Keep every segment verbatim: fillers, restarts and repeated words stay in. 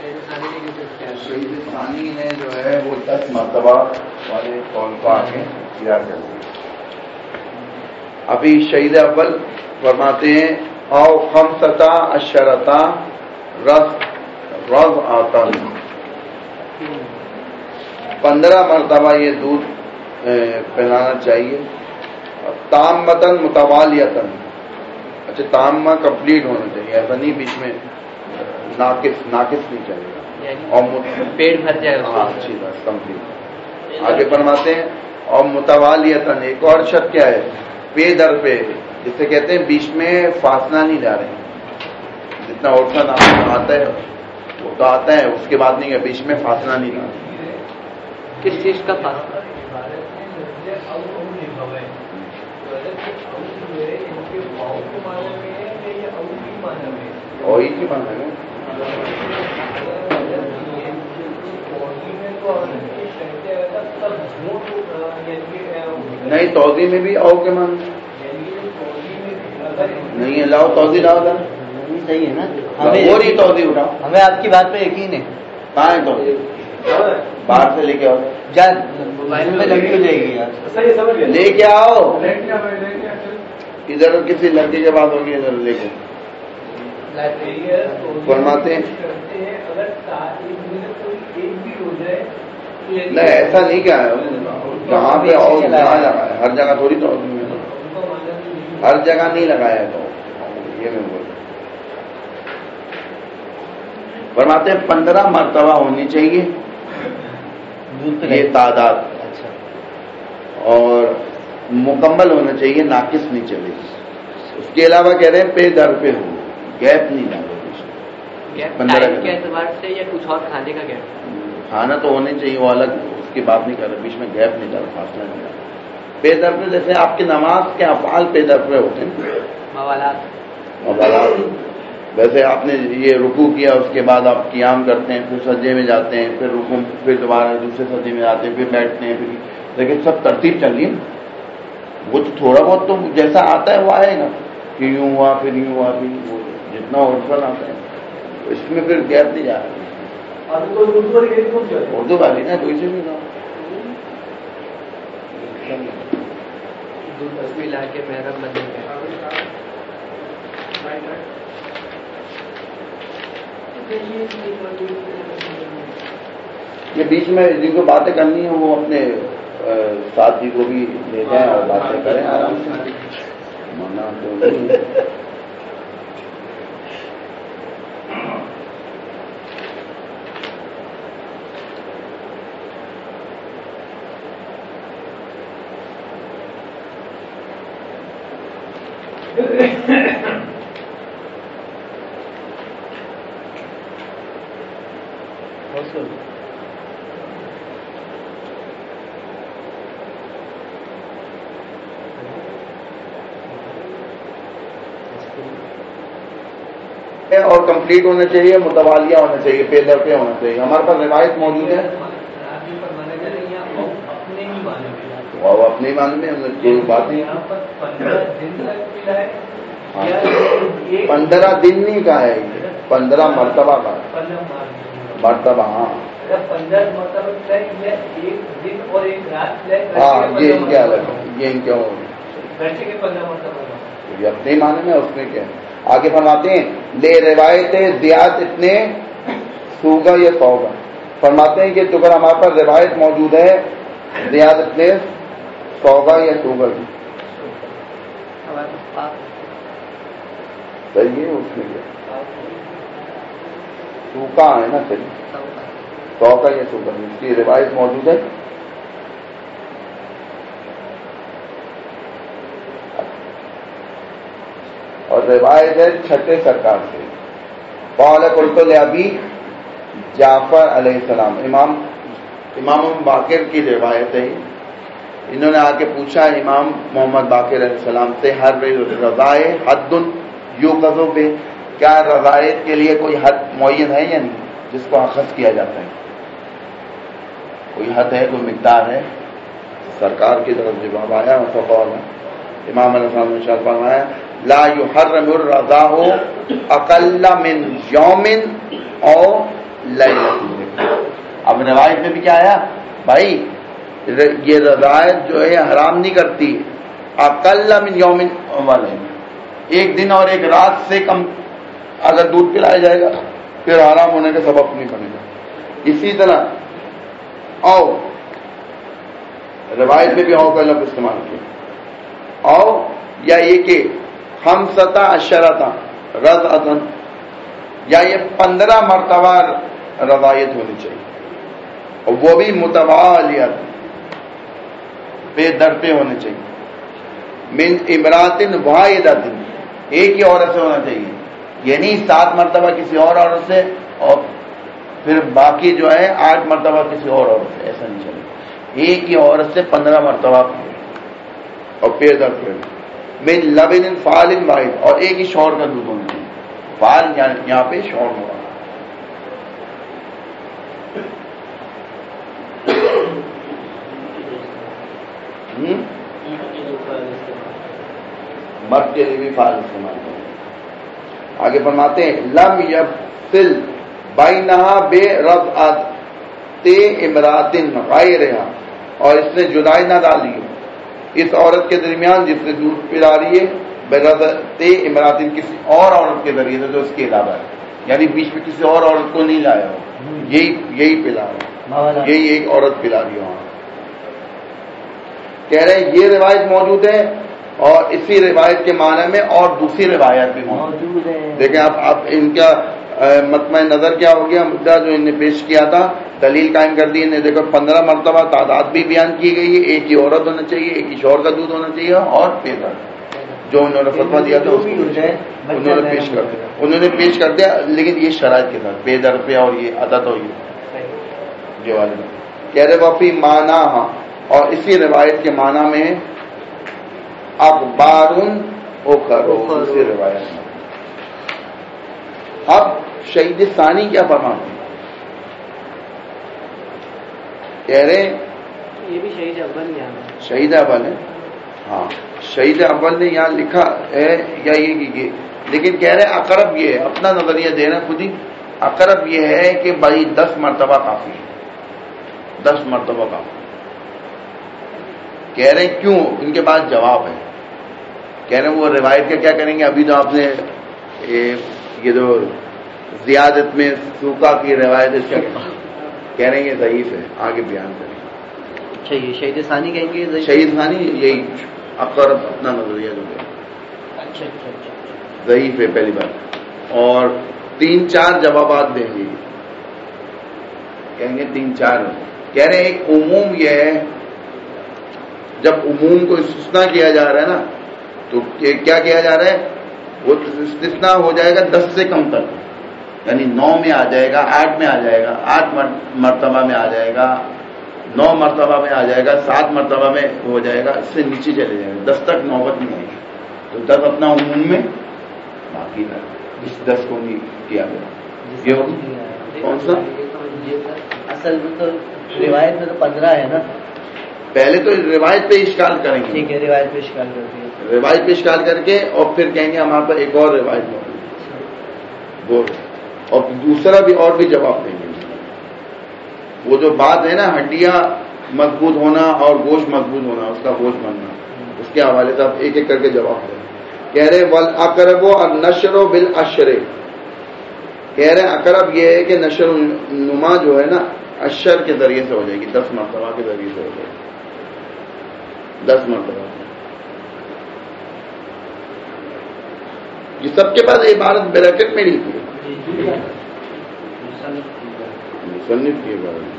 شہید ثانی نے جو ہے وہ دس مرتبہ والے قول کو آگے کیا کر دیا. ابھی شہید اول فرماتے ہیں او خمستا اشرتا رز رز آتا پندرہ مرتبہ یہ دودھ پلانا چاہیے. تامتن متوالیتن، اچھا تامہ کمپلیٹ ہونا چاہیے، ایسا نہیں بیچ میں ناقص ناقص نہیں چاہیے. اور پیٹ بھر جائے گا. ہاں اچھی بات کمپلیٹ. آگے فرماتے ہیں اور متوالیتن ایک اور شرط کیا ہے، پے در پہ، جسے کہتے ہیں بیچ میں فاصلہ نہیں جا رہے. جتنا اٹھنا آتا ہے وہ تو آتا ہے، اس کے بعد نہیں ہے، بیچ میں فاصلہ نہیں جا رہا. کس چیز کا فاصلہ؟ وہی کی مانا ہے. نہیں توضیح میں بھی او کے مان نہیں ہے. لاؤ توضیح لاؤ ذرا. صحیح ہے نا، وہ نہیں توضیح اٹھاؤ. ہمیں آپ کی بات پہ یقین ہے. کہاں ہے توضیح؟ باہر سے لے کے آؤ. موبائل میں لگی ہو جائے گی یار. لے کے آؤ. ادھر کسی لڑکے کے بات ہوگی، ادھر لے کے فرماتے ہیں. نہیں ایسا نہیں کیا ہے، جہاں پہ اور جہاں لگا ہے، ہر جگہ تھوڑی تو ہر جگہ نہیں لگایا. تو یہ میں بول فرماتے ہیں پندرہ مرتبہ ہونی چاہیے یہ تعداد، اور مکمل ہونا چاہیے، ناقص نہیں چلے. اس کے علاوہ کہہ رہے ہیں پے در پہ ہو، گیپ نہیں ڈالو. ٹائم کے اعتبار سے یا کچھ اور کھانے کا گیپ؟ کھانا تو ہونا چاہیے، وہ الگ، اس کی بات نہیں کر رہے. بیچ میں گیپ نہیں ڈالا، فاصلہ نہیں ڈالا. پے در پہ جیسے آپ کی نماز کے افعال پے در پہ ہوتے ہیں، موالات. موالات. ویسے آپ نے یہ رکوع کیا، اس کے بعد آپ قیام کرتے ہیں، پھر سجدے میں جاتے ہیں، پھر رکوع، پھر دوبارہ دوسرے سجدے میں جاتے ہیں، پھر بیٹھتے ہیں، پھر لیکن سب ترتیب چل رہی ہے. وہ تو تھوڑا بہت تو جیسا آتا ہے وہ آئے گا، کہ یوں ہوا پھر یوں ہوا، پھر وہ جتنا عرفن آتا ہے اس میں پھر گیپ نہیں جا رہا. اردو والی نا کوئی سے نہیں تھا. لا کے محرم بندے یہ بیچ میں جن کو باتیں کرنی ہیں وہ اپنے ساتھی کو بھی لے جائیں اور باتیں کریں آرام سے. مانا تو نہیں. اور کمپلیٹ ہونا چاہیے، متوالیہ ہونا چاہیے، پے در پہ ہونا چاہیے. ہمارے پاس روایت موجود ہے اور اپنے مان میں کوئی بات نہیں. پندرہ دن نہیں کہا ہے، پندرہ مرتبہ کا مرتبہ. ہاں ہاں یہ ان کے الگ ہے، یہ ان کے یہ اپنے معنی میں، اس میں کیا ہے. آگے فرماتے ہیں لے روایت زیاد اتنے سوگا یا سوگا. فرماتے ہیں کہ جو اگر ہمارے پاس روایت موجود ہے زیاد اتنے سوگا یا سوگا کی، صحیح ہے. اس میں کیا سوکا ہے نا، صحیح سوگا یا سوگا، اس کی روایت موجود ہے. اور روایت ہے چھٹے سرکار سے. قال قلت لابی جعفر علیہ السلام، امام امام باقر کی روایت ہے. انہوں نے آ کے پوچھا امام محمد باقر علیہ السلام سے، ہر رضائے حد یوقظ بہ، کیا رضائت کے لیے کوئی حد معین ہے یا نہیں جس کو اخذ کیا جاتا ہے؟ کوئی حد ہے، کوئی مقدار ہے؟ سرکار کی طرف جواب آیا فقال، امام علیہ السلام نے ارشاد فرمایا لا يحرم الرضاء اقل من یوم او لیلۃ۔ اب روایت میں بھی کیا آیا بھائی، یہ روایت جو ہے حرام نہیں کرتی اقل من یوم والے، ایک دن اور ایک رات سے کم اگر دودھ پلایا جائے گا پھر حرام ہونے کا سبب نہیں بنے گا۔ اسی طرح او روایت میں بھی او کا لفظ استعمال کیا، او یا یہ کہ خمسۃ عشرۃ رضعۃ، یا یہ پندرہ مرتبہ روایت ہونی چاہیے، اور وہ بھی متوالیت بے درپے ہونے چاہیے، من امرات واحدۃ، ایک ہی عورت سے ہونا چاہیے، یعنی سات مرتبہ کسی اور عورت سے اور پھر باقی جو ہے آٹھ مرتبہ کسی اور عورت سے، ایسا نہیں چلے، ایک ہی عورت سے پندرہ مرتبہ اور پیر در پیر، من لبن فعال واحد، اور ایک ہی شوہر کا دودھ ہونا چاہیے، فعال یہاں پہ شوہر ہوا، مرد کے لیے بھی فعال استعمال کریں۔ آگے فرماتے ہیں لم یفصل بینہا بے رضعۃ امرأۃ غیرہا، اور اس نے جدائی نہ ڈالی اس عورت کے درمیان جس سے دودھ پلا رہی ہے، بے رضعۃ امرأۃ، کسی اور عورت کے ذریعے سے جو اس کے علاوہ ہے، یعنی بیچ میں کسی اور عورت کو نہیں لایا ہو، یہی یہی پلا رہا، یہی ایک عورت پلا رہی ہو۔ کہہ رہے ہیں یہ روایت موجود ہے، اور اسی روایت کے معنی میں اور دوسری روایت بھی موجود ہے۔ دیکھیں آپ آپ ان کا مطمع نظر کیا ہو گیا، مدعا جو انہیں پیش کیا تھا، دلیل قائم کر دی انہیں، دیکھو پندرہ مرتبہ تعداد بھی بیان کی گئی ہے، ایک ہی عورت ہونا چاہیے، ایک ہی شوہر کا دودھ ہونا چاہیے، اور پیدا جو انہوں نے فتویٰ دیا تھا اس کو انہوں نے پیش کر دیا انہوں نے پیش کر دیا لیکن یہ شرائط کے ساتھ بے درپے اور یہ عدد ہو یہ والے کہہ رہے وفی معنی، ہاں اور اسی روایت کے معنی میں اخبار اخر، دوسری روایت میں۔ اب شہید ثانی کیا فرماتے ہیں؟ کہہ رہے یہ بھی شہید اول یہاں ہے، شہید اول ہے، ہاں شہید اول نے یہاں لکھا ہے یا یہ کہ لیکن کہہ رہے اقرب یہ ہے، اپنا نظریہ دے رہے ہیں خود ہی، اقرب یہ ہے کہ بھائی دس مرتبہ کافی ہے، دس مرتبہ کافی۔ کہہ رہے ہیں کیوں؟ ان کے پاس جواب ہے، کہہ رہے ہیں وہ روایت کا کیا کریں گے، ابھی تو آپ نے یہ جو زیادت میں سوکھا کی روایت اس کا کہہ رہے ہیں یہ ضعیف ہے، آگے بیان کریں گے۔ اچھا یہ شہید ثانی کہیں گے، شہید ثانی یہی اقرب اپنا نظریہ جو ہے اچھا اچھا اچھا ضعیف ہے پہلی بات، اور تین چار جوابات دیں گے، کہیں گے تین چار۔ کہہ رہے ہیں ایک عموم یہ ہے، جب عموم کو استثناء کیا جا رہا ہے نا تو کیا کیا جا رہا ہے، وہ استثناء ہو جائے گا دس سے کم تک، یعنی نو میں آ جائے گا، آٹھ میں آ جائے گا، آٹھ مرتبہ میں آ جائے گا، نو مرتبہ میں آ جائے گا، سات مرتبہ میں ہو جائے گا، اس سے نیچے چلے جائے گا، دس تک نوبت نہیں آئے گی، تو دس اپنا عموم میں باقی رہا، اس دس کو نہیں کیا گیا۔ یہ کون سا اصل میں تو روایت میں تو پندرہ ہے نا، پہلے تو روایت پہ اشکال کریں گے، ٹھیک ہے روایت پہ اشکال کرتے ہیں، روایت پہ اشکال کر کے اور پھر کہیں گے ہمارے پاس ایک اور روایت موجود ہے وہ، اور دوسرا بھی اور بھی جواب دیں گے۔ وہ جو بات ہے نا ہڈیاں مضبوط ہونا اور گوشت مضبوط ہونا، اس کا گوشت بننا، اس کے حوالے سے آپ ایک ایک کر کے جواب دیں۔ کہہ رہے والاقرب النشر بالاشر، کہہ رہے اقرب یہ ہے کہ نشر نما جو ہے نا اشر کے ذریعے سے ہو جائے گی، دس مرتبہ کے ذریعے سے ہو جائے گی، دس مرتبہ۔ یہ سب کے پاس عبارت بریکٹ میں لکھی ہے، مصنف کی عبارت،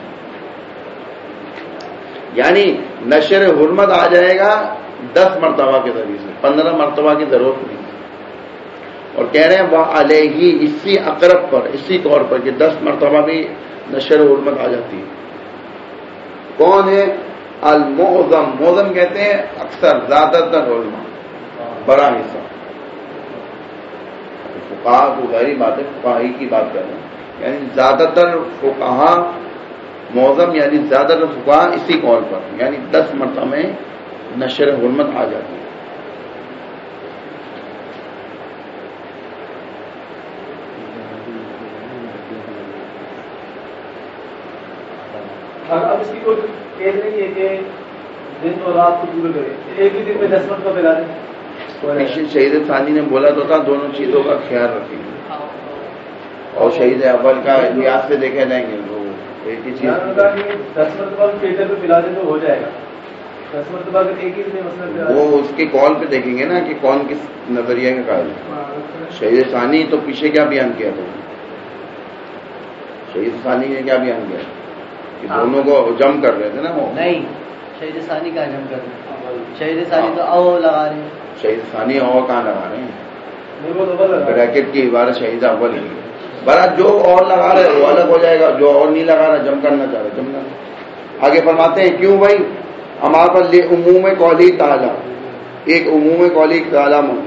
یعنی نشر حرمت آ جائے گا دس مرتبہ کے ذریعے سے، پندرہ مرتبہ کی ضرورت نہیں، اور کہہ رہے ہیں وہ علیہ، اسی اقرب پر، اسی طور پر کہ دس مرتبہ بھی نشر حرمت آ جاتی ہے۔ کون ہے؟ المعظم، معظم کہتے ہیں اکثر، زیادہ تر علماء، بڑا حصہ، فقہا کو غیری بات ہے، فقہی کی بات کر رہے ہیں، یعنی زیادہ تر فقہا، معظم یعنی زیادہ تر فقہا اسی قول پر، یعنی دس مرتبہ میں نشر حرمت آ جاتی ہے۔ اب اس کی کوئی ایج نہیں ہے کہ دن اور رات کو پورے کرے، ایک ہی دن میں دس منٹ کا پھیلا دیں. شہید ثانی نے بولا تو تھا دونوں چیزوں کا خیال رکھیں گے، اور شہید اول کا احتیاط سے دیکھے جائیں گے لوگ ایک ہی چیز. دس مرتبہ پیٹر پہ پلا دیں تو ہو جائے گا. دس مرتبہ اگر ایک ہی دن مسئلہ وہ اس کے کال پہ دیکھیں گے نا کہ کون کس نظریے کا قائل ہے. شہید ثانی تو پیچھے کیا بیان کیا تھا؟ شہید ثانی نے کیا بیان کیا کہ دونوں کو جم کر رہے تھے نا. وہ نہیں، شہید ثانی کا جم کر رہے ہیں. شہید ثانی تو او لگا رہے ہیں. شہید ثانی او کہاں لگا رہے ہیں؟ بریکٹ کی عبارت شہید اول ہے. برات جو اور لگا رہے وہ الگ ہو جائے گا، جو اور نہیں لگا رہا جم کرنا چاہ رہے جم کرنا. آگے فرماتے ہیں کیوں بھائی ہمارے پاس یہ عموم قولی تعالیٰ، ایک عموم قولی تعالیٰ موجود.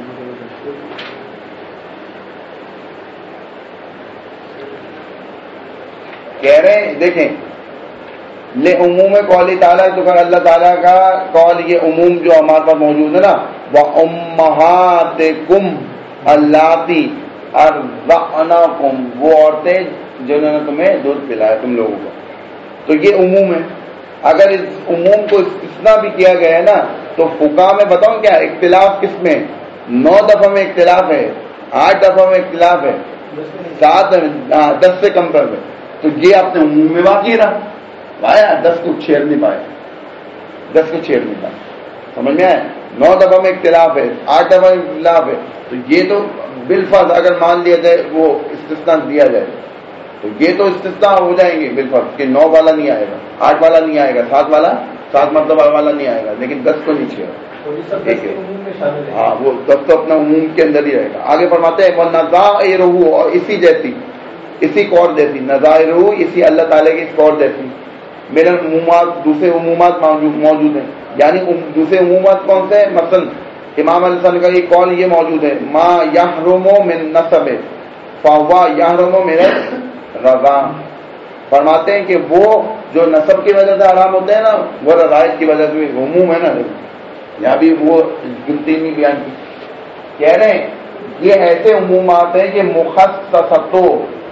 کہہ رہے ہیں دیکھیں لے عموم قولی تعالیٰ تو کہ اللہ تعالیٰ کا قول یہ عموم جو ہمارے پاس موجود ہے نا، وَأُمَّهَاتِكُمْ اللَّاتِي أَرْضَعْنَكُمْ، وہ عورتیں جنہوں نے تمہیں دودھ پلایا تم لوگوں کو. تو یہ عموم ہے. اگر اس عموم کو استثناء بھی کیا گیا ہے نا تو فقہا میں بتاؤں کیا اختلاف کس میں؟ نو دفعہ میں اختلاف ہے، آٹھ دفعہ میں اختلاف ہے، سات دس سے کم پر میں. تو یہ اپنے عموم میں واقعی رہا پایا، دس کو چھیڑ نہیں پائے، دس کو چھیڑ نہیں پائے. سمجھ میں آئے؟ نو دفعہ میں اختلاف ہے، آٹھ دفعہ میں اختلاف ہے. تو یہ تو بالفرض اگر مان لیا جائے وہ استثناء دیا جائے تو یہ تو استثناء ہو جائیں گے بالفرض کہ نو والا نہیں آئے گا، آٹھ والا نہیں آئے گا، سات والا سات مرتبہ والا نہیں آئے گا، لیکن دس کو نہیں چھیڑا. ہاں وہ دس تو اپنا عموم کے اندر ہی رہے گا. آگے فرماتے ہیں وہ نظائر اور اسی جیسی اسی قول جیسی نظائر اسی اللہ تعالیٰ کی اس قول جیسی میرے عمومات دوسرے عمومات موجود ہیں. یعنی دوسرے عمومات کون سے ہیں؟ مثلا امام علیہ السلام کا یہ قول یہ موجود ہے ما یحرم من نسب فہو یحرم من رضا. فرماتے ہیں کہ وہ جو نسب کی وجہ سے حرام ہوتے ہیں نا وہ رضائت کی وجہ سے عموم ہے نا. یہاں بھی وہ گنتی نہیں بیان کی. کہہ رہے ہیں یہ ایسے عمومات ہیں کہ مخصصتو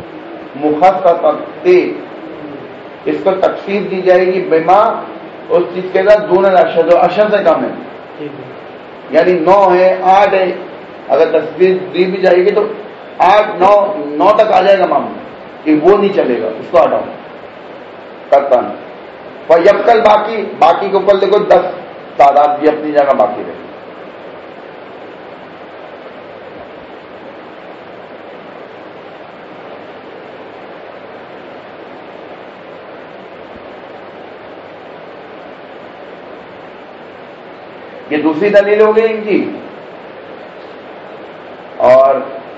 مخصصتی اس کو تقسیم دی جائے گی بما اس چیز کے ساتھ دون الاشر جو اشر سے کم ہے. یعنی نو ہے آٹھ ہے، اگر تصویر دی بھی جائے گی تو آٹھ نو نو تک آ جائے گا معاملہ کہ وہ نہیں چلے گا، اس کو ہٹاؤ کرتا نہیں. اور جب کل باقی باقی کے اوپر دیکھو دس تعداد بھی اپنی جگہ باقی رہے. یہ دوسری دلیل ہو گئی ان کی. اور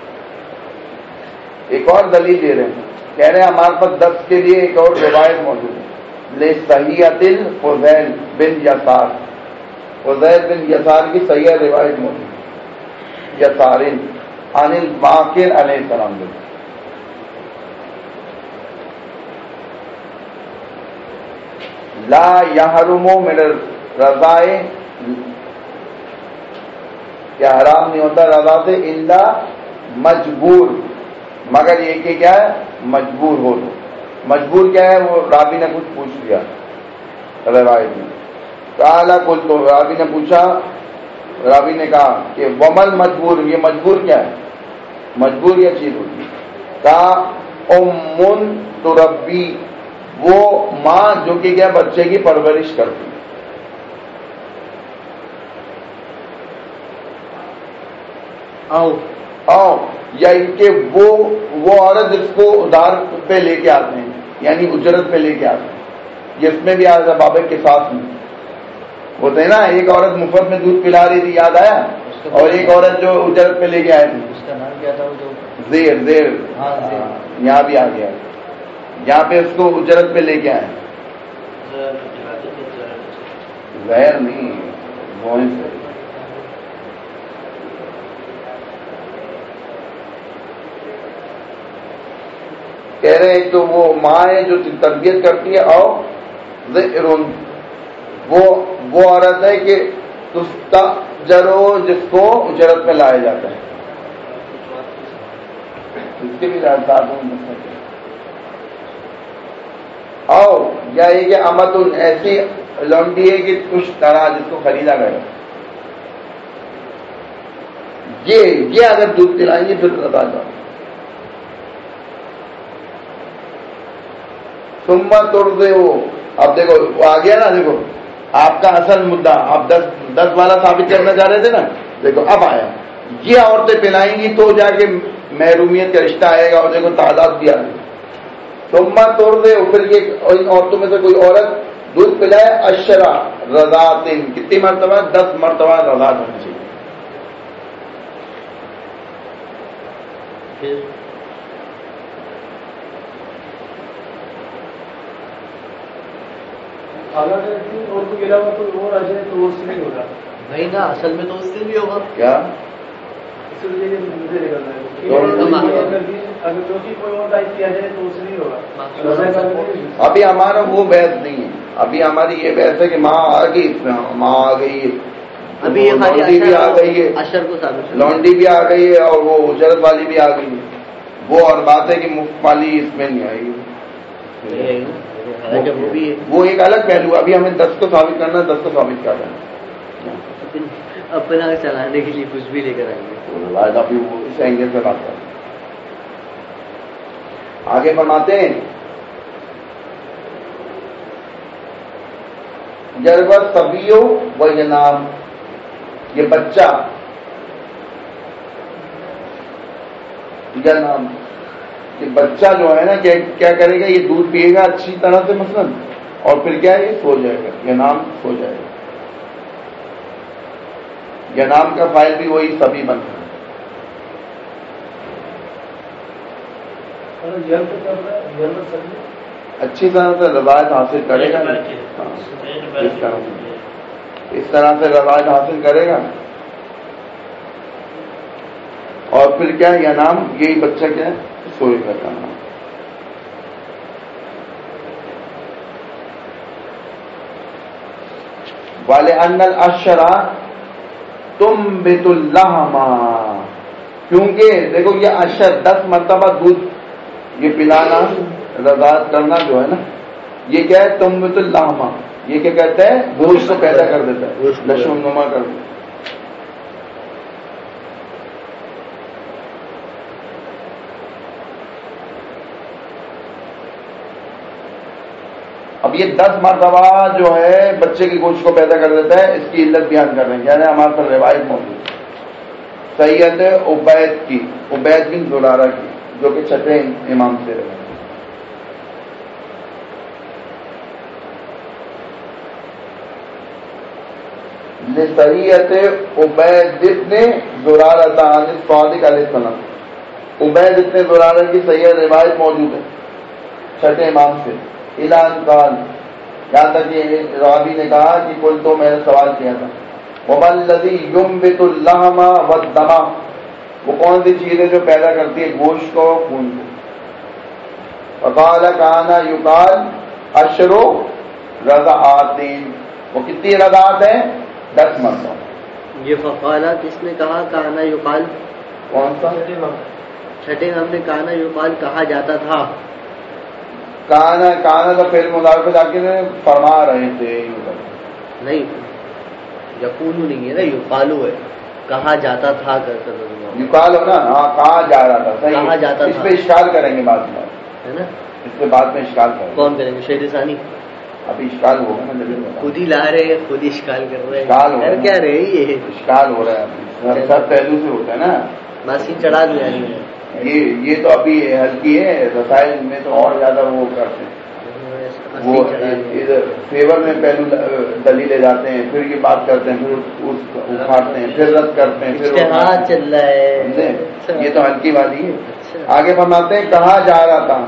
ایک اور دلیل دے رہے ہیں، کہہ رہے ہیں ہمارے پاس دس کے لیے ایک اور روایت موجود ہے لے صحیحۃ الفضیل بن یسار. فضیل بن یسار کی صحیح روایت موجود ہے یسارن عن الباقر علیہ السلام نے. لا یحرم من الرضاء کیا حرام نہیں ہوتا رضا سے الا مجبور، مگر یہ کہ کیا ہے مجبور ہو. تو مجبور کیا ہے؟ وہ راوی نے کچھ پوچھ لیا روایت میں. کالا کل تو راوی نے پوچھا، راوی نے کہا کہ ومل مجبور، یہ مجبور کیا ہے؟ مجبور یہ چیز ہوتی ہے کا ام تربی، وہ ماں جو کہ کیا بچے کی پرورش کرتی ہے. آؤ آؤ یا ان کے وہ وہ عورت جس کو ادھار پہ لے کے آتے ہیں یعنی اجرت پہ لے کے آتے ہیں. جس میں بھی آج بابے کے ساتھ میں ہوتے ہیں نا، ایک عورت مفت میں دودھ پلا رہی تھی یاد آیا، اور ایک عورت جو اجرت پہ لے کے آئے تھے اس کا نام کیا تھا؟ زیر زیر یہاں بھی آ گیا، یہاں پہ اس کو اجرت پہ لے کے آئے. زہر نہیں وہ کہہ رہے ہیں تو وہ ماں ہے جو تربیت کرتی ہے، او ذکرن وہ وہ عورت ہے کہ تستاجرو جس کو اجرت میں لایا جاتا ہے. اس کے بھی او یا یہ کہ امت ایسی لونڈی ہے کہ کچھ طرح جس کو خریدا گیا، یہ یہ اگر دودھ پلائیں گے پھر رضا جاؤ. ثم ترضع، اب دیکھو وہ آ گیا نا، دیکھو آپ کا اصل مدعا آپ دس دس والا ثابت کرنا چاہ رہے تھے نا، دیکھو اب آیا. یہ عورتیں پلائیں گی تو جا کے محرومیت کا رشتہ آئے گا، اور دیکھو تعداد بھی آ گئی. ثم ترضع، پھر یہ ان عورتوں میں سے کوئی عورت دودھ پلائے عشرہ رضاعت، کتنی مرتبہ؟ دس مرتبہ رضاعت ہونی چاہیے. اگر تین عورتوں کے علاوہ کوئی اور آ جائے تو وہ اس سے نہیں ہوگا. نہیں نا، اصل میں تو اس سے بھی ہوگا. کیا اس لیے مجھے نکلنا ہے اگر چوتھی کوئی اور ٹائپ کیا جائے تو اس سے نہیں ہوگا. ابھی ہمارا وہ بحث نہیں ہے، ابھی ہماری یہ بحث ہے کہ ماں آ گئی، ماں آ گئی ہے، ابھی یہ لونڈی بھی آ گئی ہے، اشر کو ثابت لونڈی بھی آ گئی ہے، اور وہ اجرت والی بھی آ گئی ہے. وہ اور بات ہے کہ مفت والی اس میں نہیں آئے گی، وہ بھی ہے. وہ ایک الگ پہلو. ابھی ہمیں دس کو ثابت کرنا، دس کو ثابت کرنا ہے. اپنا چلانے کے لیے کچھ بھی لے کر آئیں گے. ابھی وہ اس اینگل سے بات کریں. آگے فرماتے ہیں جربت طبیو و ینام، یہ بچہ ینام، یہ بچہ جو ہے نا کیا کرے گا؟ یہ دودھ پیے گا اچھی طرح سے مثلا، اور پھر کیا ہے؟ یہ سو جائے گا، ینام سو جائے گا. ینام کا فائل بھی وہی سبھی بنتا ہے. اچھی طرح سے رضایت حاصل کرے گا، اس طرح سے اس طرح سے رضایت حاصل کرے گا. اور پھر کیا ہے؟ ینام، یہی بچہ کیا ہے؟ سوئے گا کا نام. وَلِأَنَّ الْأَشْرَ تُنبِتُ اللَّحْمَ، کیونکہ دیکھو یہ اشر دس مرتبہ دودھ یہ پلانا، رضاعت کرنا جو ہے نا، یہ کیا ہے؟ تنبت اللحم، یہ کیا کہتا ہے؟ گوشت کو پیدا کر دیتا ہے، نشو نما کر دیتا ہے. اب یہ دس مرتبہ جو ہے بچے کے گوشت کو پیدا کر دیتا ہے، اس کی علت بیان کر رہے ہیں. یعنی ہمارے پاس روایت موجود ہے سید عبید کی، عبید بن زرارہ کی، جو کہ چھٹے امام سے رہے. لصحیحۃ عبید بن زرارہ عن الصادق علیہ السلام، عبید بن زرارہ کی صحیح روایت موجود ہے چھٹے امام سے. اعلان قال، یہاں تک کہ راوی نے کہا کہ کل تو میں نے سوال کیا تھا وَمَا الَّذِي يُنبِتُ اللَّحْمَ وَالدَّمَ، وہ کون سی چیز ہے جو پیدا کرتی ہے گوشت کو، خون کو. فَقَالَ كَانَ يُقَالُ عَشْرُ رَضَعَاتٍ، وہ کتنی رضاعت ہیں؟ دس مرتبہ. یہ فقالہ کس نے کہا؟ کانا یقال، کون سا؟ چھٹے ہم نے کانا یقال کہا جاتا تھا. کانا کانا کا فعل مضارع پہ جا کے فرما رہے تھے. نہیں، یقولو نہیں ہے نا، یقالو ہے، کہا جاتا تھا کر کر. یقال ہو نا، ہاں کہا جا رہا تھا، صحیح. کہا جاتا اس تھا. پہ اشکال کریں گے بعد میں، ہے نا، اس پہ بعد میں اشکال کریں گے. کون کریں گے؟ شہر ثانی. ابھی اشکال ہوگا نا، جب خود ہی لا رہے ہیں، خود ہی اشکال کر رہے ہیں. اشکال ہو رہا ہے، کیا رہے یہ اشکال ہو رہا ہے. سب پہلو سے ہوتا ہے نا، ماسی چڑھا دیا. یہ یہ تو ابھی ہلکی ہے، رسائل میں تو اور زیادہ وہ کرتے ہیں. وہ ادھر فیور میں پہلو دلیلے جاتے ہیں، پھر یہ بات کرتے ہیں، پھر اٹھاتے ہیں، پھر رد کرتے ہیں، پھر چل رہا ہے. یہ تو ہلکی والی ہے. آگے فرماتے ہیں کہا جا رہا تھا،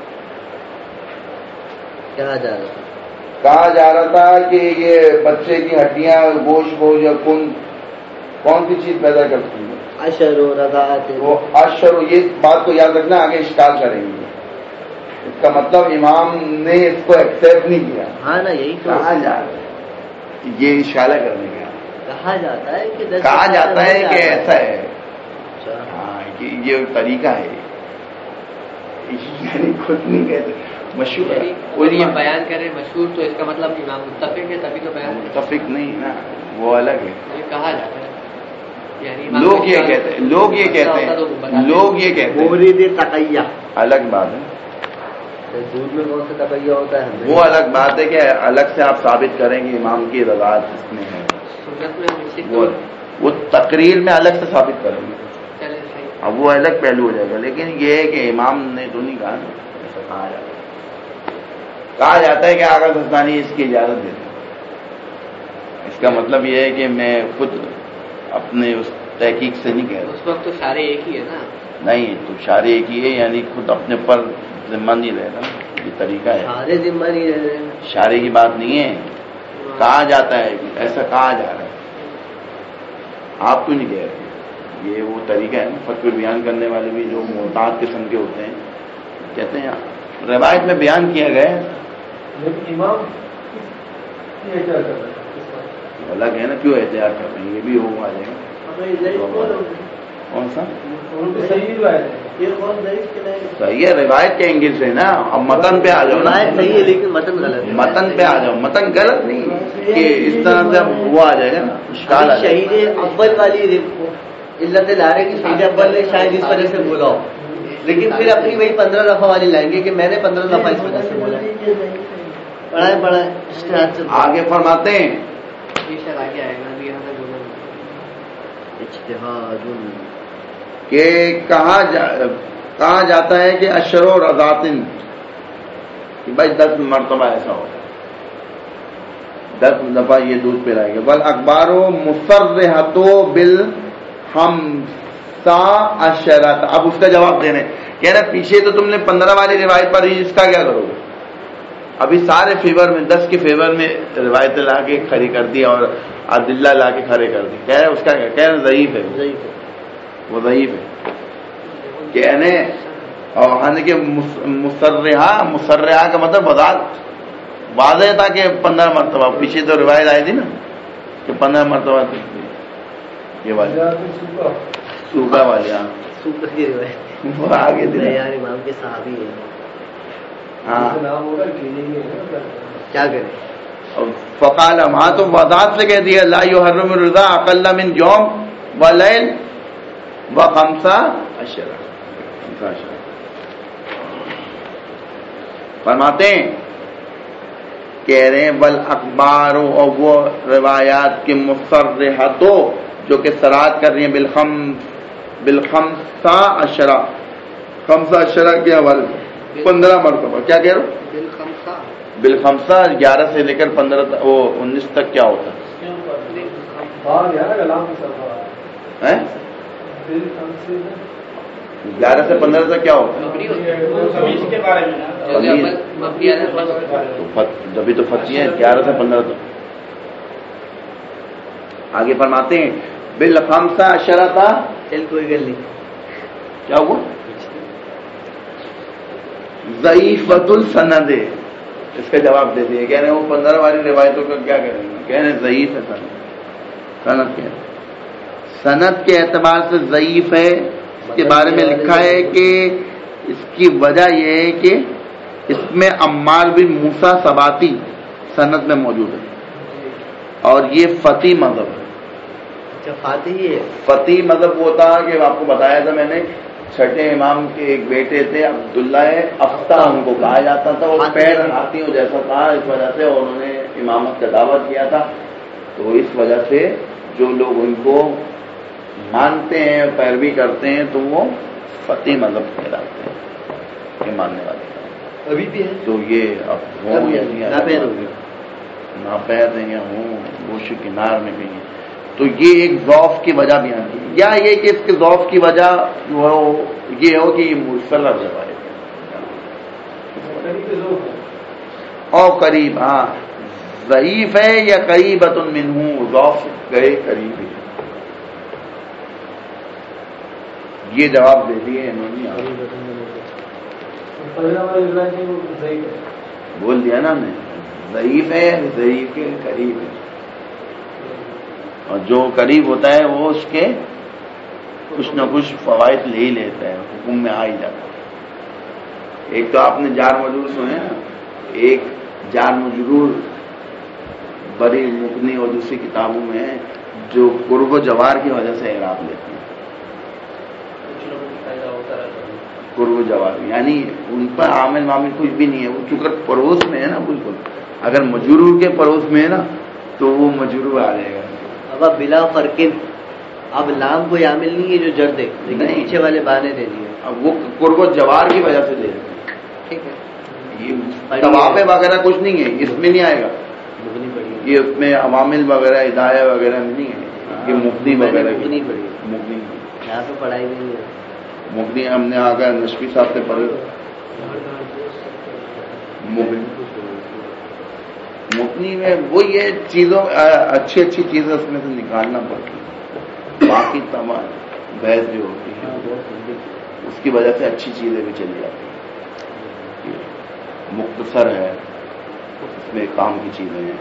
کہا جا رہا تھا کہا جا رہا تھا کہ یہ بچے کی ہڈیاں، گوشت کو یا خون کون سی چیز پیدا کرتی ہے؟ اشر و رضاعت. وہ اشر، یہ بات کو یاد رکھنا، آگے اشکال کریں گے. اس کا مطلب امام نے اس کو ایکسپٹ نہیں کیا. ہاں نا، یہی تو کہا جا رہا ہے، یہ اشارہ کرنے کا کہا جاتا ہے کہ کہا جاتا ہے کہ ایسا ہے. ہاں، کہ یہ طریقہ ہے، یعنی خود نہیں کہتے. مشہور ہے کوئی یہ بیان کرے مشہور تو اس کا مطلب امام متفق ہے تبھی تو بیان کرے. متفق نہیں نا، وہ الگ ہے. یہ کہا جاتا ہے یعنی لوگ یہ کہتے ہیں لوگ یہ کہتے ہیں لوگ یہ کہتے ہیں مورد تقیہ الگ بات ہے. دودھ میں کون سا تقیہ ہوتا ہے وہ الگ بات ہے کہ الگ سے آپ ثابت کریں گے امام کی رضاعت اس میں ہے. سنت میں وہ وہ تقریر میں الگ سے ثابت کریں گے. چلے صحیح. اب وہ الگ پہلو ہو جائے گا. لیکن یہ ہے کہ امام نے تو نہیں کہا نا، ایسا کہا جاتا ہے کہا جاتا ہے کہ آغا دستانی اس کی اجازت دیتے ہیں. اس کا مطلب یہ ہے کہ میں خود اپنے اس تحقیق سے نہیں کہہ رہا. اس وقت تو سارے ایک ہی ہے نا. نہیں تو شارع ایک ہی ہے، یعنی خود اپنے پر ذمہ نہیں رہے گا. یہ طریقہ ہے. سارے ذمہ نہیں رہ رہے. شارع کی بات نہیں ہے، کہا جاتا ہے کہ ایسا کہا جا رہا ہے. آپ کیوں نہیں کہہ رہے؟ یہ وہ طریقہ ہے نا. فتوی بیان کرنے والے بھی جو محتاط قسم کے ہوتے ہیں کہتے ہیں روایت میں بیان کیا گیا ہے. لیکن امام یہ کیا کر رہا ہے الگ ہے نا، کیوں احتیاط کر رہے ہیں؟ یہ بھی ہو آ جائے گا. کون سا صحیح بات ہے؟ صحیح ہے روایت کے اینگل سے نا. اب متن پہ آ جاؤ نا. روایت صحیح ہے لیکن متن غلط ہے. متن پہ آ جاؤ. متن غلط نہیں کہ اس طرح سے وہ آ جائے گا نا، اشکال آ جائے گا. شہید اول والی علت لا رہے کہ شہید اول نے شاید اس وجہ سے بولا ہو، لیکن پھر اپنی وہی پندرہ دفعہ والی لائیں گے کہ میں نے پندرہ دفعہ اس وجہ سے بولا. بڑا بڑا اشتہار سے آگے فرماتے ہیں آگے آئے گا ابھی یہاں بولا اجتہاد کہ کہا جا کہا جاتا ہے کہ اشر و رضاتن کہ بھائی دس مرتبہ ایسا ہوگا، دس دفعہ یہ دودھ پلائے گا. بل اخبار و مصرحتو بالخمسہ عشرۃ. اب اس کا جواب دینے کہہ رہے پیچھے تو تم نے پندرہ والی روایت پر ہی، اس کا کیا کرو گے؟ ابھی سارے فیور میں دس کے فیور میں روایتیں لا کے کھڑی کر دی اور عدلہ لا کے کھڑے کر دی. کہہ رہے اس کا کیا کہہ رہے ضعیف ہے. وہ ضعیف ہے کہنے اور ہاں کہ مسرحہ مسرحہ کا مطلب وضاحت واضح تھا کہ پندرہ مرتبہ. پیچھے تو روایت آئی تھی نا کہ پندرہ مرتبہ یہ والی صوبہ والی. ہاں صوبہ کی روایت وہ آگے دے یار امام کے صحابی ہیں. ہاں کیا کریں. فقال ہاں تو وضاحت سے کہہ دیا لا یحرم الرضا اقل من یوم ولیل وخمسہ عشرہ. فرماتے ہیں کہہ رہے ہیں بل اخبار اور وہ روایات کے مصرحتوں جو کہ سرات کر رہی ہیں بالخم بالخمسہ عشرہ خمسہ عشرہ کے حوالے پندرہ مرتبہ. کیا کہہ رہے ہو؟ بالخمسہ بالخمسہ گیارہ سے لے کر پندرہ وہ انیس تک کیا ہوتا ہے؟ گیارہ سے پندرہ تک کیا ہوتا ہے؟ جبھی تو فتح ہے گیارہ سے پندرہ تک. آگے فرماتے ہیں بالخمسہ عشرہ تھا. چل کوئی گل نہیں. کیا ہوا؟ ضعیفۃ السند. اس کا جواب دے دیے. کہہ رہے ہیں وہ پندرہ والی روایتوں کا کیا کریں گے؟ کہہ رہے ہیں ضعیف ہے سند. سند کیا ہے؟ سند کے اعتبار سے ضعیف ہے. اس کے بارے میں لکھا ہے کہ اس کی وجہ یہ ہے کہ اس میں عمار بن موسیٰ سباتی سند میں موجود ہے اور یہ فتی مذہب ہے. فاتحی ہے. فتی مذہب وہ تھا کہ آپ کو بتایا تھا میں نے چھٹے امام کے ایک بیٹے تھے عبداللہ افتہ ان کو کہا جاتا تھا. وہ پیر ہاتھیوں جیسا تھا اس وجہ سے اور انہوں نے امامت کا دعویٰ کیا تھا. تو اس وجہ سے جو لوگ ان کو مانتے ہیں پیروی کرتے ہیں تو وہ فتی مذہب کہلاتے ہیں. یہ ماننے والے ابھی بھی ہے. تو یہ اب ہوں یا نہیں ناپید ہیں یا ہوں گوشت کنار میں بھی ہیں. تو یہ ایک ضعف کی وجہ بھی آتی ہے یا یہ کہ اس کے ضعف کی وجہ جو ہے یہ ہو کہ یہ مسلح روایت اور قریب. ہاں ضعیف ہے یا قریبۃ منہ. ضعف گئے قریب ہے. یہ جواب دے دیے انہوں نے. بول دیا نا میں ضعیف ہے ضعیف کے قریب ہے اور جو قریب ہوتا ہے وہ اس کے کچھ نہ کچھ فوائد لے ہی لیتا ہے. حکم میں آ ہی جاتا ہے. ایک تو آپ نے جار مجرور سنے نا، ایک جار مجرور بڑی مغنی اور دوسری کتابوں میں ہے جو قرب و جوار کی وجہ سے اعراب لیتے ہیں، قرب و جوار، یعنی ان پر عامل معامل کچھ بھی نہیں ہے، وہ چونکہ پڑوس میں ہے نا، بالکل اگر مجرور کے پڑوس میں ہے نا تو وہ مجرور آ جائے گا۔ اب بلا فرقن، اب لام کوئی عامل نہیں ہے جو جر دے، لیکن پیچھے والے بانے دے دیے، اب وہ قرب و جوار کی وجہ سے دے دیتے ہیں، ٹھیک ہے، یہ طواف وغیرہ کچھ نہیں ہے، اس میں نہیں آئے گا، یہ اس میں عوامل وغیرہ ہدایہ وغیرہ میں نہیں ہے، یہ مفتی وغیرہ مغنی پڑھی، مغنی یہاں تو پڑھائی نہیں ہے، مغنی ہم نے آگر نشفی صاحب سے پڑھی، مغنی مغنی میں وہ یہ چیزوں اچھی اچھی چیزیں اس میں سے نکالنا پڑتی، باقی تمام بحث جو ہوتی ہے اس کی وجہ سے اچھی چیزیں بھی چلی جاتی ہیں، مختصر ہے، اس میں کام کی چیزیں ہیں،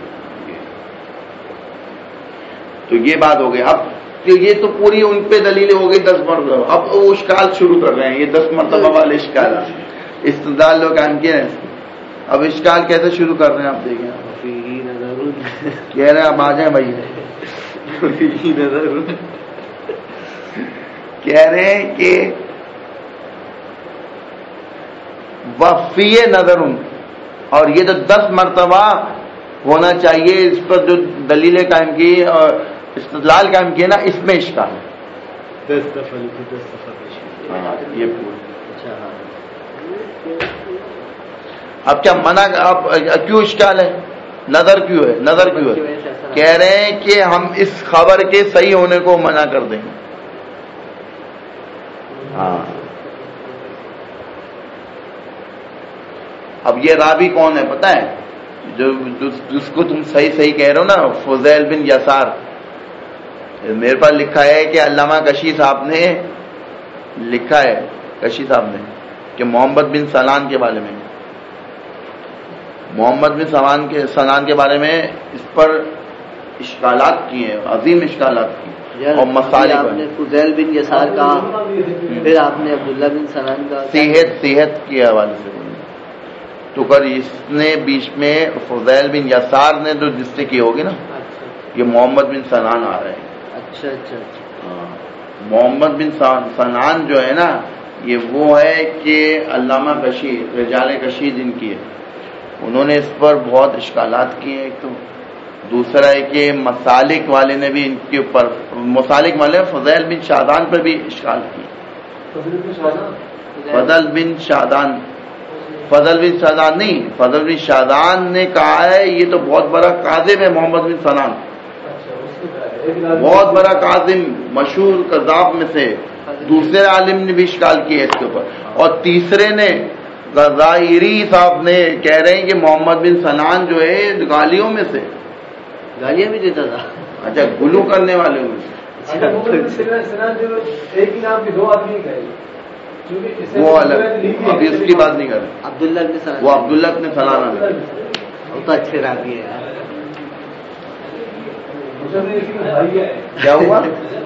تو یہ بات ہو گئی۔ اب یہ تو پوری ان پہ دلیل ہو گئی دس مرتبہ، اب وہ اشکال شروع کر رہے ہیں، یہ دس مرتبہ والے اشکال استدلال لوگ قائم کیے ہیں، اب اشکال کیسے شروع کر رہے ہیں آپ دیکھیں، کہہ رہے ہیں اب آ جائیں بھائی، کہہ رہے ہیں کہ وفی نظر، اور یہ تو دس مرتبہ ہونا چاہیے، اس پر جو دلیلیں قائم کی اور استدلال قائم کیے نا، اس میں اشکال ہے، دس دفعہ دس دفعہ یہ پورا۔ اب کیا منع، اب کیوں اشکال ہے، نظر کیوں ہے، نظر کیوں ہے، کہہ رہے ہیں کہ ہم اس خبر کے صحیح ہونے کو منع کر دیں گے، ہاں۔ اب یہ راوی کون ہے پتہ ہے، جو جس کو تم صحیح صحیح کہہ رہے ہو نا، فضیل بن یسار، میرے پاس لکھا ہے کہ علامہ کشی صاحب نے لکھا ہے، کشی صاحب نے، کہ محمد بن سنان کے بارے میں، محمد بن سنان کے سنان کے بارے میں اس پر اشکالات کیے ہیں، عظیم اشکالات کیے، اور مسالک، آپ نے فضیل بن یسار کہا، پھر آپ نے عبداللہ بن سنان کا صحت صحت کے حوالے سے، تو کر اس نے بیچ میں فضیل بن یسار نے جو جس سے کی ہوگی نا، یہ محمد بن سنان آ رہے ہیں، اچھا اچھا اچھا، محمد بن سنان جو ہے نا، یہ وہ ہے کہ علامہ کشی، رجال کشی جن کی ہے، انہوں نے اس پر بہت اشکالات کیے ہیں، ایک تو دوسرا ہے کہ مسالک والے نے بھی ان کے اوپر، مسالک والے فضیل بن شادان پر بھی اشکال کیے، فضل بن شادان، فضل بن شادان نہیں، فضل بن شادان نے کہا ہے یہ تو بہت بڑا کاذب ہے محمد بن سنان، بہت بڑا کاذب، مشہور کذاب میں سے، دوسرے عالم نے بھی اشکال کیا اس کے اوپر، اور تیسرے نے غزائری صاحب نے کہہ رہے ہیں کہ محمد بن سنان جو ہے گالیوں میں سے، گالیاں بھی دیتا تھا، اچھا گلو کرنے والے میں سے، ایک ہی نام کے دو آدمی گئے، وہ الگ، ابھی اس کی بات نہیں کر رہے، عبداللہ بن سنان، وہ عبداللہ بن سنان ہے، وہ تو اچھے راوی ہے یار، کیا ہوا،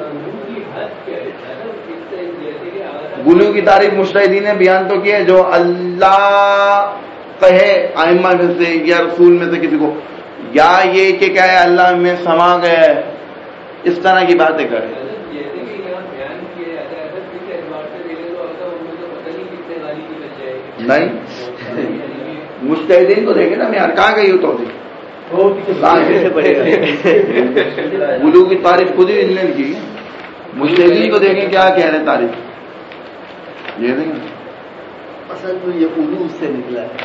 گلو کی تعریف مجتہدین نے بیان تو کی ہے، جو اللہ کہے ائمہ میں سے یا رسول میں سے کسی کو، یا یہ کہ کیا ہے اللہ میں سما گیا ہے، اس طرح کی باتیں کرے، نہیں مجتہدین کو دیکھیں نا، میں کہاں گئی ہوں تو گلو کی تعریف خود ہی انہوں نے کی، مجتہدین کو دیکھیں کیا کہہ رہے تعریف، یہ دیکھیں اصل تو یہ اولو اس سے نکلا ہے،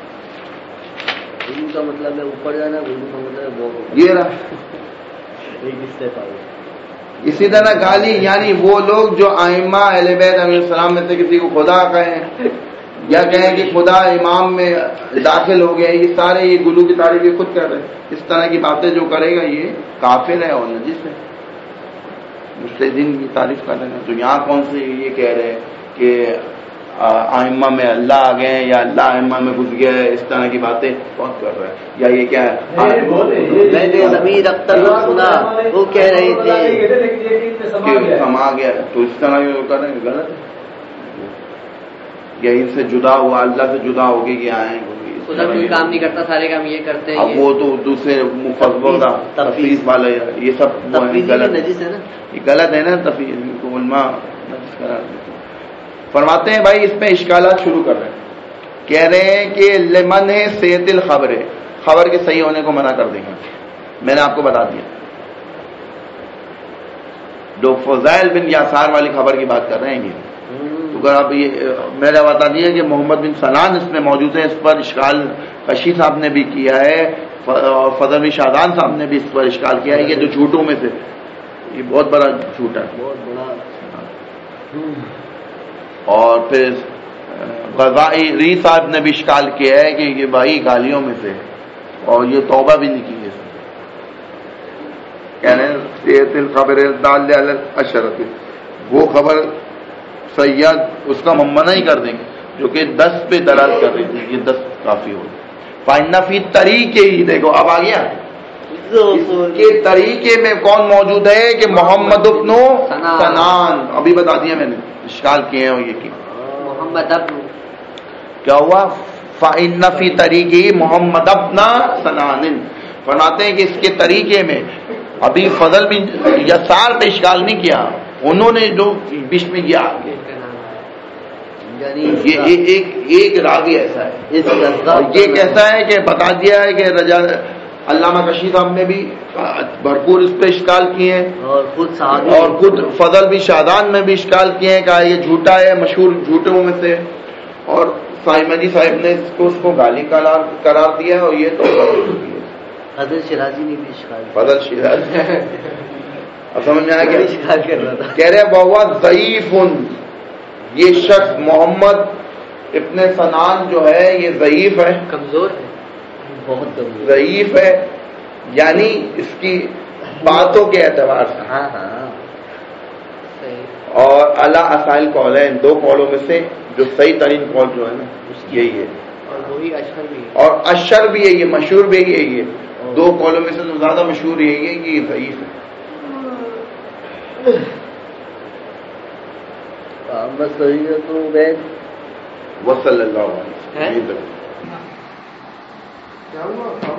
اولو کا مطلب ہے اوپر جانا، اولو کا مطلب ہے بہت، یہ رہا ایک اس سے پاؤ۔ اسی طرح گالی، یعنی وہ لوگ جو ائمہ اہل بیت علیہ السلام میں سے کسی کو خدا کہیں یا کہیں کہ خدا امام میں داخل ہو گئے، یہ سارے یہ گلو کی تعریف یہ خود کر رہے ہیں، اس طرح کی باتیں جو کرے گا یہ کافر ہے اور نجس ہے، مجتہدین کی تعریف کر رہے ہیں، تو یہاں کون سے یہ کہہ رہے ہیں کہ ائمہ میں اللہ آ گئے یا اللہ ائمہ میں گھس گیا ہے، اس طرح کی باتیں بہت کر رہے ہیں، یا یہ کیا ہے، میں نے ضمیر اختر کو سنا وہ کہہ رہے تھے کہ سما گیا، تو اس طرح یہ کر رہے ہیں، غلط ہے، یہیں سے جدا ہوا، اللہ سے جدا ہو کے یہ آئے ہیں، خدا کوئی کام نہیں کرتا، سارے کام یہ کرتے ہیں. اب وہ تو دوسرے مفوضہ تفویض والے یہ سب غلط نجس ہے نا، یہ غلط ہے نا، تفویض کو علماء نجس قرار دیتے ہیں. فرماتے ہیں بھائی اس میں اشکالات شروع کر رہے ہیں، کہہ رہے ہیں کہ لمن ہے صحت الخبر، خبر کے صحیح ہونے کو منع کر دیں گے. میں نے آپ کو بتا دیا جو فضائل بن یاسار والی خبر کی بات کر رہے ہیں یہ، اگر آپ یہ میں نے بتا دیا کہ محمد بن سنان اس میں موجود ہے، اس پر اشکال کشی صاحب نے بھی کیا ہے اور فضل بن شادان صاحب نے بھی اس پر اشکال کیا ہے. یہ جو جھوٹوں میں سے یہ بہت بڑا جھوٹ ہے، بہت بڑا. اور پھر غزائی صاحب نے بھی اشکال کیا ہے کہ یہ بھائی گالیوں میں سے، اور یہ توبہ بھی نہیں کی ہے. کہہ رہے ہیں سیت الخبر دال علی الاشرۃ، وہ خبر سیاد اس کا ہم منع ہی کر دیں گے جو کہ دس پہ دلالت کر رہی تھی، یہ دس کافی ہو. فائنہ فی طریقے ہی، دیکھو اب آ گیا اس کے طریقے میں کون موجود ہے کہ محمد ابن سنان، ابھی بتا دیا میں نے اشکال کیے ہیں. اور یہ کی محمد ابن کیا ہوا، فائنہ فی طریقے محمد ابن سنان. فرماتے ہیں کہ اس کے طریقے میں ابھی فضل بن یسار پہ اشکال نہیں کیا، انہوں نے جو بیچ میں کیا یہ ایک ایک راوی ایسا ہے، یہ کیسا ہے کہ بتا دیا ہے کہ رجا علامہ کشی صاحب نے بھی بھرپور اس پہ اشکال کیے ہیں، اور خود صحابی اور خود فضل بن شادان میں بھی اشکال کیے ہیں، کہا یہ جھوٹا ہے، مشہور جھوٹوں میں سے. اور سائمدی صاحب نے اس کو اس کو گالی قرار قرار دیا ہے، اور یہ تو حضرت شیرازی نے بھی اشکال فضل شیرازی اب سمجھ میں آیا کیا اشکال کر رہا تھا. کہہ رہے بہت ضعیف، یہ شخص محمد ابن سنان جو ہے یہ ضعیف ہے، کمزور ہے، بہت کمزور ضعیف ہے، یعنی اس کی باتوں کے اعتبار سے. ہاں ہاں صحیح. اور اعلیٰ اصائل قول ہے، ان دو قولوں میں سے جو صحیح ترین قول جو ہے نا یہی ہے، اور وہی اشہر بھی ہے، اور اشر بھی ہے، یہ مشہور بھی ہے. یہ دو قولوں میں سے تو زیادہ مشہور یہی ہے کہ یہ ضعیف ہے. بس تو وصلی اللہ علیہ وسلم.